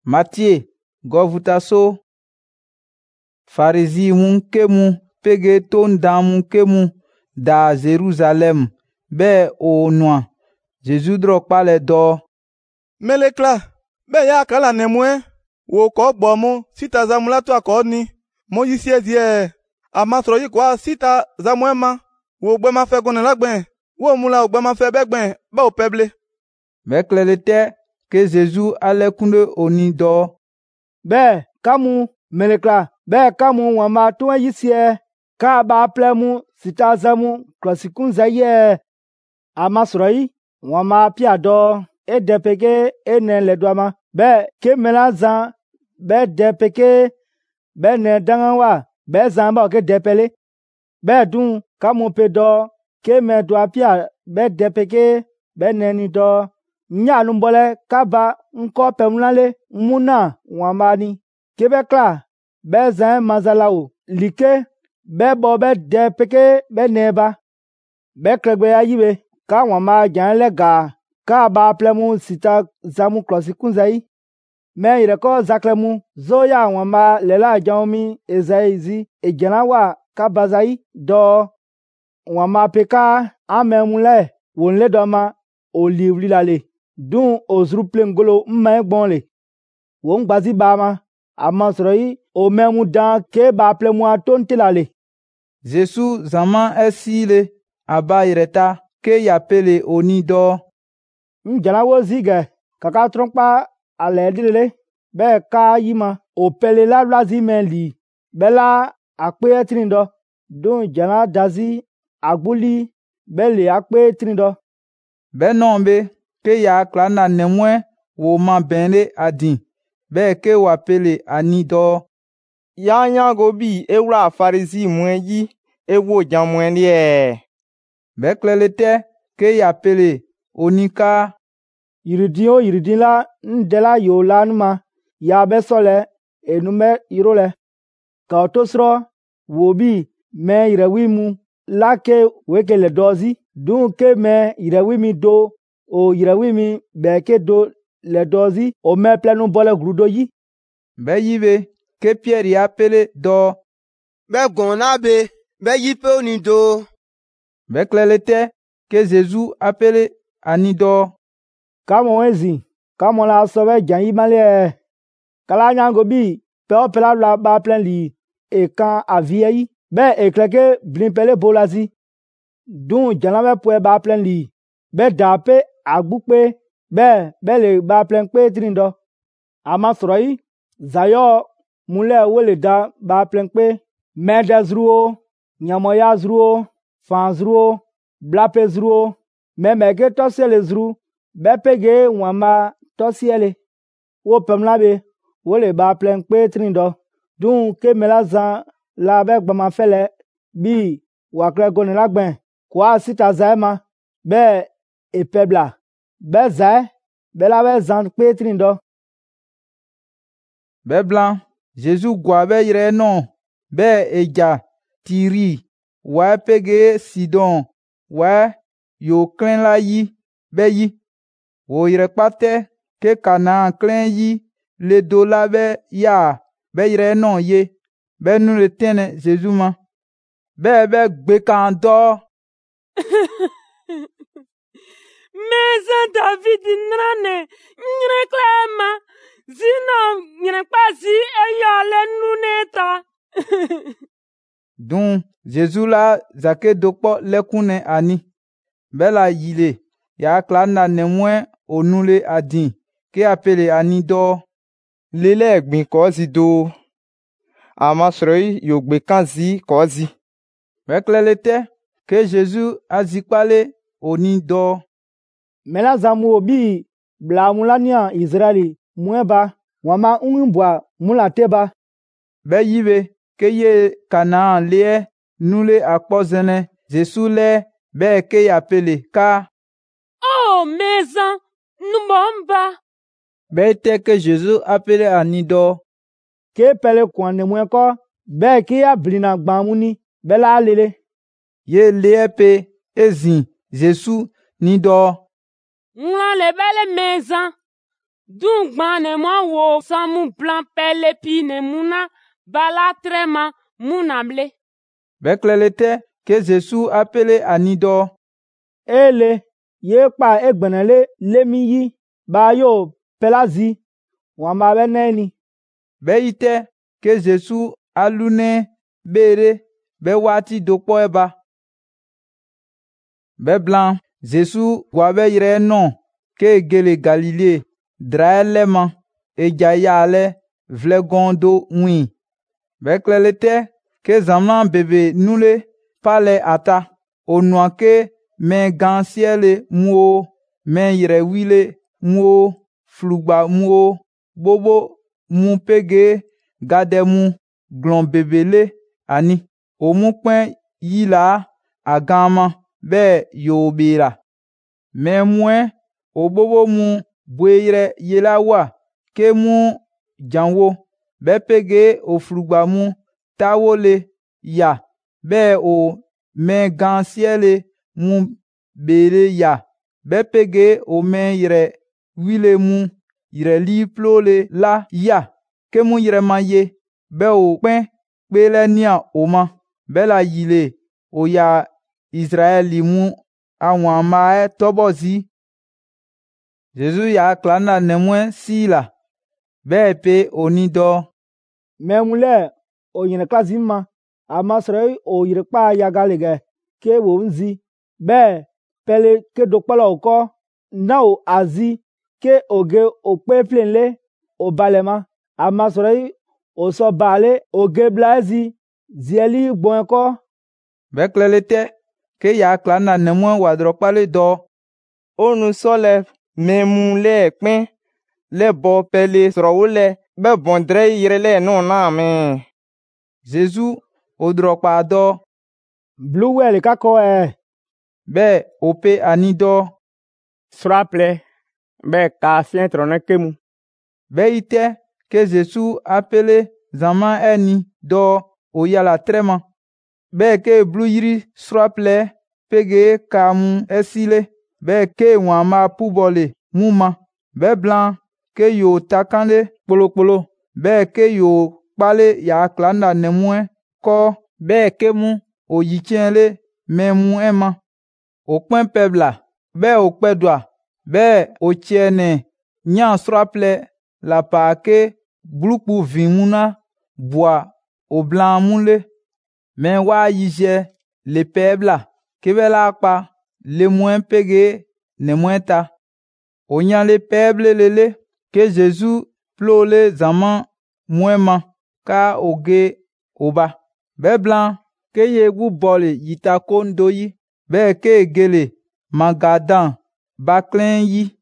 Matthieu govutaso Farisi mun kemu pege ton dan mun kemu da Jerusalem be o noa Jésus drokpa le do Melekla be ya kala nemwe wo ko gbomu sita zamula to akoni mo yisie die amasro yi kwa sita zamwema wo gbe ma fe gone lagben wo mula wo gbe ma fe begben ba o peble be klelete ke Jésus alekunde oni do be kamu melekla be kamu wama to yisie ka ba plemu sita zamu klosikun zaye amasro yi wama pia do e depeke ene le doama be ke melazan be depeke be ne dangawa be zan ba ke depele be dun kamu pe do ke me do apia be depeke be ne ni do nya lumbole kaba nko pemlale muna wamani ke be kla be zan mazalao like be bo be depeke be neba be kregbe ayibe ka wama jan le ga ka ba plemu sita zamu klosikunzai me ireko zaklemu zoya wama lela jaomi ezaizi ejanawa ka bazai do wama peka amemule wonle doma o livli lale dun ozru plengolo mma gbonle won gbazi bama amasroi o memu dan ke ba plemu atontelale Jésus zaman esile aba ireta ke yapele oni do njana wo zige kaka trompa aledile be ka yima o pele la blazi meli bela akpe trindo don jana dazi agbuli bele akpe trindo be nombe ke ya klana nemwe wo ma benle adin be ke wapele ani do ya nya go bi ewra Farisi mwe yi ewo jamwe lie be klelete ke yapele onika yiridin la ndela yo lanuma ya be sole enume irole ka otosro wobi me irewimu lake wekele dozi dun ke me irewimi do o irewimi be ke do le dozi o me plenu bole grudo yi be yibe ke Pierre yapele do be gona be yipe oni do be klelete ke Jésus apele ani do kamo wezi kamo la sobe jan yi male kala nyango bi pe opela la ba plen li e kan avie yi be ekleke blimpele bolazi dun janave pue ba plen li be dape agbukpe be le ba plen pe trindo amasroi zayo mule wole da ba plen pe medezruo nyamoya zruo fanzruo blape zruo memege tosele zru be pege wama tosiele wo pemlabe wole ba plen pe trindo dun ke melazan la be gbama fele bi wakre goni lagben kwa sita zaema be epebla be zae be la be zan pe trindo be blan Jésus gwa be yire no be eja Tiri wa pege Sidon wa yo klen la yi be yi wo yire kpate ke kana klen yi le do la be ya be yire no ye be nu le tene Jésus ma be gbe kan do Mesa David nrane nyre klema zino nyre pasi eyale nuneta dun Jésus la zake dokpo lekune ani bela yile ya klana nemwe onule adin ke apele ani do lele gbin kozi do amasroi yo gbe kanzi kozi be klelete ke Jésus azikpale oni do mela zamu obi bla mulania Israeli mueba wama unbwa mulateba be yibe ke ye Kanaan lie nule akpozene Jésus le be ke yapele ka oh mesa numomba be te ke Jésus apele ani do ke pele kwane mweko be ke ya blina gbamuni bela lele ye lie pe ezin Jésus ni do nla le bele mesa Dungban ne mo wo samu blanc pele pi ne muna bala trema munable. Beklelete que Jésus appelé Anido. Ele, ye pa egbenele lemi yi, ba yo pelazi, wamba beneni. Beite que Jésus alune bere be wati dokpo eba. Be blanc, Jésus wabe yire non que gele Galilée, draelema, e jayale vlegondo win. Beklelete que zaman bebe nule pale ata, onua que men gansiele muo, men yire wile muo, flugba muo, bobo mu pege gade mu glon bebele ani. O mu pen yila agama be yo bera. Men mwen o bobo mu bweyre yela wa ke mu janwo be pege o flugba mu tawole ya be o men gansiele mu bere ya be pege o men yire wile mu yire li plole la ya ke mu yire ma ye be o pen pele nia o ma be la yile o ya Israeli mu awan ma tobozi. Jésus ya klana nemwen si la be pe onido. Memule o yine klazima, amasroi o yirikpa yagalige ke wo nzi, be pele ke dokpala oko, na o azi ke oge o peflenle o balema, amasroi o so bale oge blazi zieli bonko. Beklelete ke ya klana nemwen wadropale do. Onu sole memu le pen le bo pele srowule be bondre yirele no na me. Jésus o dropa do. Bluwele kako Be ope Anido. Sraple be ka fien trone kemu. Be ite que Jésus appelé zaman eni do o yala trema. Be ke blu yiri sraple pege kamu esile. Be ke wama pubole muma. Be blanc ke yo takande polo. Be ke yo pale ya klanda nemwen ko be ke mu o yitienle memu ema. O pen pebla be o pedwa be o tiene nyan sraple la pa ke bluku vimuna boa o blanc mule. Men wa yije le pebla ke be la pa le mwen pege ne mwen ta. O nyan le peble lele ke Jésus plole zaman mwen ma ka oge oba. Be blanc ke ye gu bole yita kondo yi. Be ke gele magadan baklen yi.